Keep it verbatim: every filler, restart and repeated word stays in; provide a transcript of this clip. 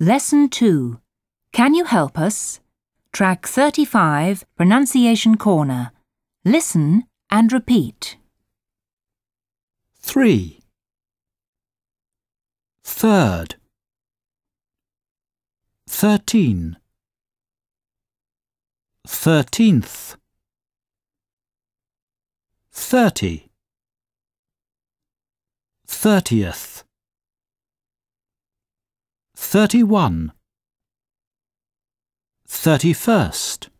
Lesson two. Can you help us? Track thirty-five, Pronunciation Corner. Listen and repeat. Three. Third. Thirteen. Thirteenth. Thirty. Thirtieth. Thirty-one. Thirty-first.